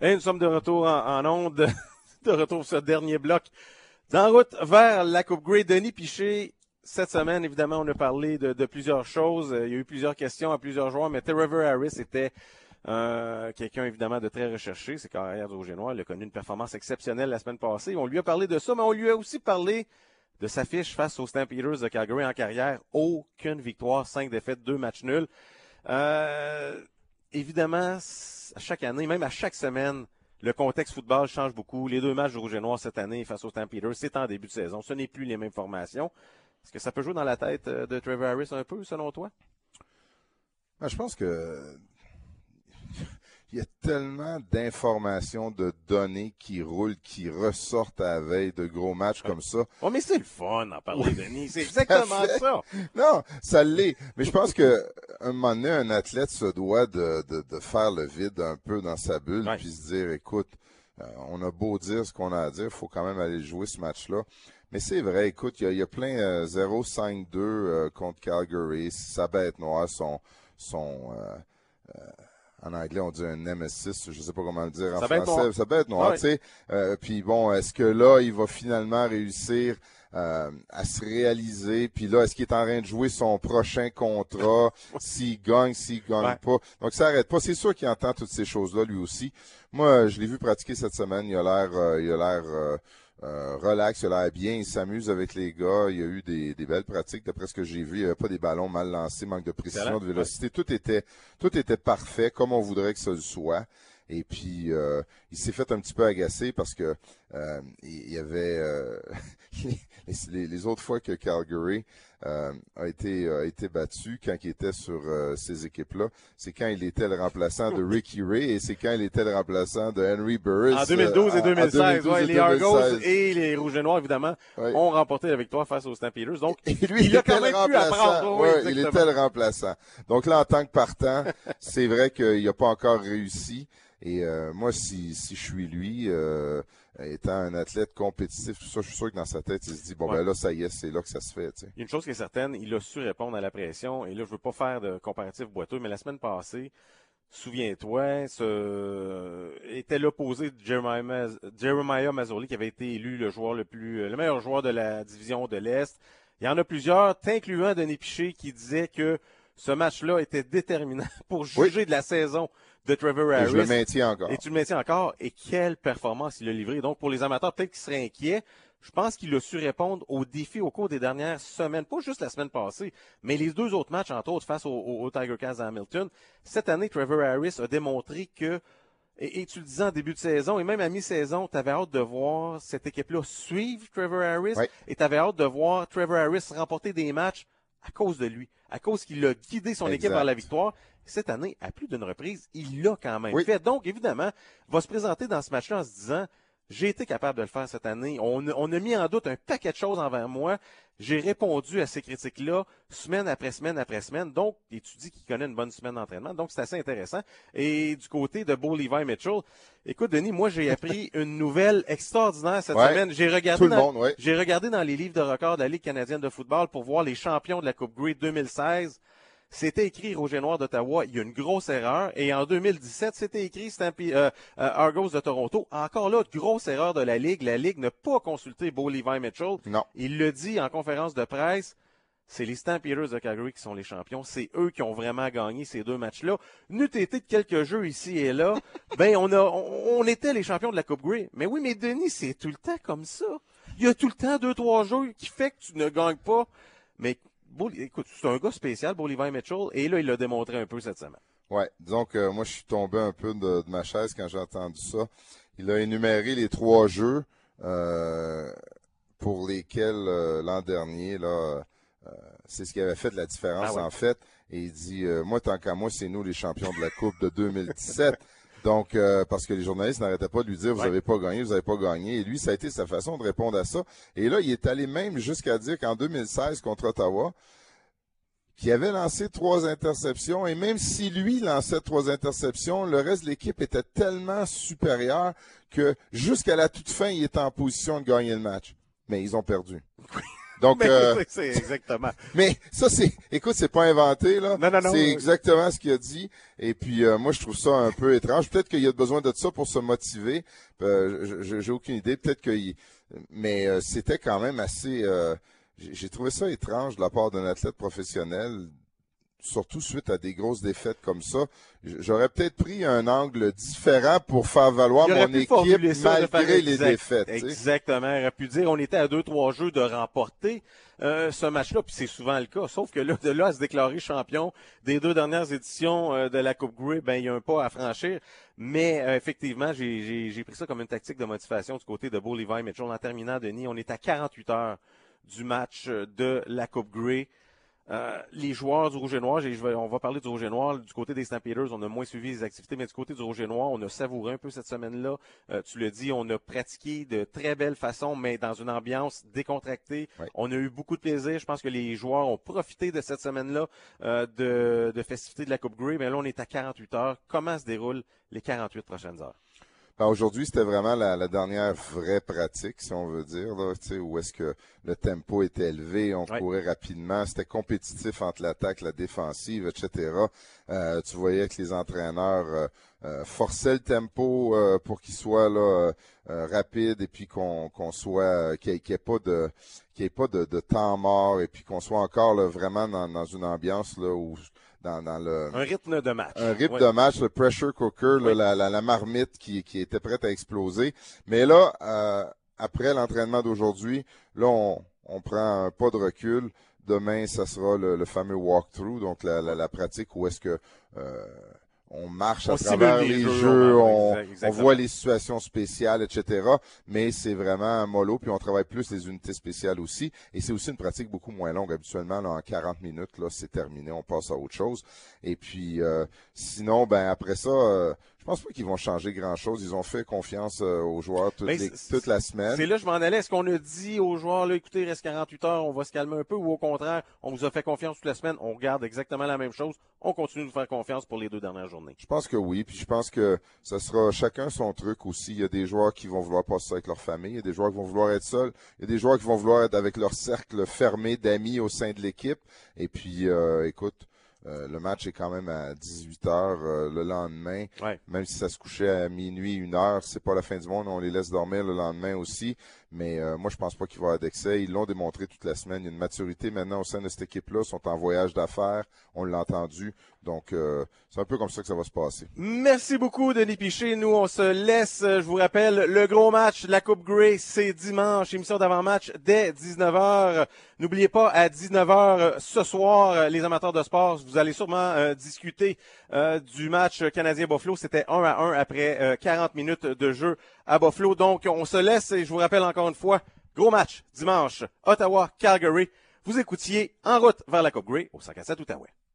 Et nous sommes de retour en onde, de retour sur ce dernier bloc. En route vers la Coupe Grey, Denis Piché, cette semaine, évidemment, on a parlé de plusieurs choses. Il y a eu plusieurs questions à plusieurs joueurs, mais Trevor Harris était quelqu'un, évidemment, de très recherché. C'est carrière du Rouge-et-Noir. Il a connu une performance exceptionnelle la semaine passée. On lui a parlé de ça, mais on lui a aussi parlé de sa fiche face aux Stampeders de Calgary en carrière. Aucune victoire, 5 défaites, 2 matchs nuls. Évidemment, à chaque année, même à chaque semaine, le contexte football change beaucoup. Les 2 matchs du Rouge et Noir cette année face aux Stampeders, c'est en début de saison. Ce n'est plus les mêmes formations. Est-ce que ça peut jouer dans la tête de Trevor Harris un peu, selon toi? Je pense que il y a tellement d'informations, de données qui roulent, qui ressortent à la veille de gros matchs comme ça. Oh, mais c'est le fun d'en parler, Denis. C'est exactement ça. Non, ça l'est. Mais je pense que un moment donné, un athlète se doit de faire le vide un peu dans sa bulle, puis se dire, écoute, on a beau dire ce qu'on a à dire, il faut quand même aller jouer ce match-là. Mais c'est vrai, écoute, il y a plein 0-5-2 contre Calgary. Sa bête noire, en anglais, on dit un nemesis, je sais pas comment le dire en français. Ça bête noire, tu sais. Puis bon, est-ce que là, il va finalement réussir à se réaliser? Puis là, est-ce qu'il est en train de jouer son prochain contrat? S'il gagne pas? Donc, ça arrête pas. C'est sûr qu'il entend toutes ces choses-là, lui aussi. Moi, je l'ai vu pratiquer cette semaine. Il a l'air relax, il a l'air bien, il s'amuse avec les gars, il y a eu des belles pratiques, d'après ce que j'ai vu, il n'y avait pas des ballons mal lancés, manque de précision, de vélocité, tout était parfait, comme on voudrait que ça le soit. Et puis, il s'est fait un petit peu agacer parce que il y avait les autres fois que Calgary a été battu quand il était sur ces équipes-là, c'est quand il était le remplaçant de Ricky Ray et c'est quand il était le remplaçant de Henry Burris. En 2012 et 2016, les Argos et les Rouges et Noirs, évidemment, ont remporté la victoire face aux Stampeders. Donc, et lui, il a quand même pu apprendre. Il était le remplaçant. Donc là, en tant que partant, c'est vrai qu'il n'a pas encore réussi. Et moi, si je suis lui, étant un athlète compétitif, tout ça, je suis sûr que dans sa tête, il se dit, ben là, ça y est, c'est là que ça se fait. T'sais. Il y a une chose qui est certaine, il a su répondre à la pression. Et là, je veux pas faire de comparatif boiteux, mais la semaine passée, souviens-toi, était l'opposé de Jeremiah Masoli, qui avait été élu le meilleur joueur de la division de l'Est. Il y en a plusieurs, t'incluant Denis Piché, qui disait que ce match-là était déterminant pour juger de la saison de Trevor Harris. Et je le maintiens encore. Et tu le maintiens encore. Et quelle performance il a livré. Donc, pour les amateurs, peut-être qu'ils seraient inquiets. Je pense qu'il a su répondre aux défis au cours des dernières semaines. Pas juste la semaine passée, mais les 2 autres matchs, entre autres, face au Tiger Cats à Hamilton. Cette année, Trevor Harris a démontré que, et tu le disais en début de saison, et même à mi-saison, tu avais hâte de voir cette équipe-là suivre Trevor Harris. Et tu avais hâte de voir Trevor Harris remporter des matchs à cause de lui, à cause qu'il a guidé son équipe vers la victoire. Cette année, à plus d'une reprise, il l'a quand même fait. Donc, évidemment, va se présenter dans ce match-là en se disant, j'ai été capable de le faire cette année. On a mis en doute un paquet de choses envers moi. J'ai répondu à ces critiques-là semaine après semaine après semaine. Donc, et tu dis qu'il connaît une bonne semaine d'entraînement. Donc, c'est assez intéressant. Et du côté de Bo Levi Mitchell, écoute, Denis, moi, j'ai appris une nouvelle extraordinaire cette semaine. J'ai regardé dans les livres de records de la Ligue canadienne de football pour voir les champions de la Coupe Grey 2016. C'était écrit Rouge et Noir d'Ottawa, il y a une grosse erreur. Et en 2017, c'était écrit Argos de Toronto. Encore là, grosse erreur de la Ligue. La Ligue n'a pas consulté Bo Levi Mitchell. Non. Il le dit en conférence de presse. C'est les Stampeders de Calgary qui sont les champions. C'est eux qui ont vraiment gagné ces 2 matchs-là. N'eût été de quelques jeux ici et là, on était les champions de la Coupe Grey. Mais oui, mais Denis, c'est tout le temps comme ça. Il y a tout le temps 2-3 jeux qui fait que tu ne gagnes pas. Mais écoute, c'est un gars spécial, Bo Levi Mitchell, et là, il l'a démontré un peu cette semaine. Ouais, disons que moi, je suis tombé un peu de ma chaise quand j'ai entendu ça. Il a énuméré les 3 jeux pour lesquels l'an dernier, là, c'est ce qui avait fait de la différence, en fait. Et il dit, moi, tant qu'à moi, c'est nous les champions de la Coupe de 2017. Donc, parce que les journalistes n'arrêtaient pas de lui dire, vous avez pas gagné, vous avez pas gagné. Et lui, ça a été sa façon de répondre à ça. Et là, il est allé même jusqu'à dire qu'en 2016, contre Ottawa, qui avait lancé 3 interceptions, et même si lui lançait 3 interceptions, le reste de l'équipe était tellement supérieur que jusqu'à la toute fin, il était en position de gagner le match. Mais ils ont perdu. Donc, c'est exactement. Mais ça, écoute, c'est pas inventé, là. Non. C'est exactement ce qu'il a dit. Et puis, moi, je trouve ça un peu étrange. Peut-être qu'il y a besoin de ça pour se motiver. J'ai aucune idée. Mais c'était quand même assez, j'ai trouvé ça étrange de la part d'un athlète professionnel, surtout suite à des grosses défaites comme ça. J'aurais peut-être pris un angle différent pour faire valoir mon équipe malgré les défaites. Exactement. Il aurait pu dire on était à 2-3 jeux de remporter ce match-là, puis c'est souvent le cas. Sauf que là, de là à se déclarer champion des 2 dernières éditions de la Coupe Grey, ben il y a un pas à franchir. Mais effectivement, j'ai pris ça comme une tactique de motivation du côté de Bo Levi Mitchell. En terminant, Denis, on est à 48 heures du match de la Coupe Grey. Les joueurs du Rouge et Noir, on va parler du Rouge et Noir. Du côté des Stampeders, on a moins suivi les activités, mais du côté du Rouge et Noir, on a savouré un peu cette semaine-là. Tu l'as dit, on a pratiqué de très belle façon, mais dans une ambiance décontractée. Oui. On a eu beaucoup de plaisir. Je pense que les joueurs ont profité de cette semaine-là de festivités de la Coupe Grey. Mais là, on est à 48 heures. Comment se déroulent les 48 prochaines heures? Aujourd'hui, c'était vraiment la dernière vraie pratique, si on veut dire, là, où est-ce que le tempo était élevé, on courait rapidement, c'était compétitif entre l'attaque, la défensive, etc. Tu voyais que les entraîneurs forçaient le tempo pour qu'il soit là rapide et puis qu'on soit qu'il n'y ait pas de temps mort et puis qu'on soit encore là, vraiment dans une ambiance là où dans un rythme de match. Un rythme de match, le pressure cooker, là, la marmite qui était prête à exploser. Mais là, après l'entraînement d'aujourd'hui, là, on prend un pas de recul. Demain, ça sera le fameux walkthrough, donc la pratique où est-ce que on marche à travers les jeux, on voit les situations spéciales, etc. Mais c'est vraiment mollo, puis on travaille plus les unités spéciales aussi. Et c'est aussi une pratique beaucoup moins longue. Habituellement, là, en 40 minutes, là, c'est terminé, on passe à autre chose. Et puis, sinon, ben après ça, je pense pas qu'ils vont changer grand-chose. Ils ont fait confiance aux joueurs toute la semaine. C'est là je m'en allais. Est-ce qu'on a dit aux joueurs, là, écoutez, il reste 48 heures, on va se calmer un peu, ou au contraire, on vous a fait confiance toute la semaine, on regarde exactement la même chose, on continue de vous faire confiance pour les 2 dernières journées? Je pense que oui, puis je pense que ça sera chacun son truc aussi. Il y a des joueurs qui vont vouloir passer ça avec leur famille, il y a des joueurs qui vont vouloir être seuls, il y a des joueurs qui vont vouloir être avec leur cercle fermé d'amis au sein de l'équipe. Et puis, écoute, le match est quand même à 18 heures le lendemain. Ouais. Même si ça se couchait à minuit, 1h, c'est pas la fin du monde. On les laisse dormir le lendemain aussi. Mais moi, je pense pas qu'il va y avoir d'excès. Ils l'ont démontré toute la semaine. Il y a une maturité maintenant au sein de cette équipe-là. Ils sont en voyage d'affaires. On l'a entendu. Donc, c'est un peu comme ça que ça va se passer. Merci beaucoup, Denis Piché. Nous, on se laisse. Je vous rappelle, le gros match de la Coupe Grey, c'est dimanche. Émission d'avant-match dès 19h. N'oubliez pas, à 19h ce soir, les amateurs de sport, vous allez sûrement discuter du match Canadien-Buffalo. C'était 1-1 après 40 minutes de jeu à Buffalo. Donc, on se laisse et je vous rappelle encore une fois, gros match dimanche, Ottawa-Calgary. Vous écoutiez En route vers la Coupe Grey au 5-7 Outaouais.